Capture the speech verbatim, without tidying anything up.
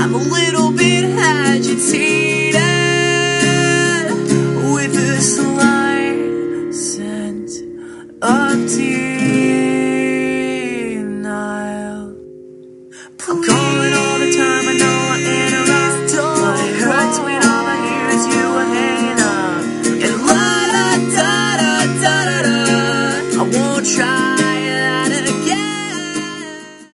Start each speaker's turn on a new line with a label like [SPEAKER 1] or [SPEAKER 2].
[SPEAKER 1] I'm a little bit agitated with a slight sense of denial. I'm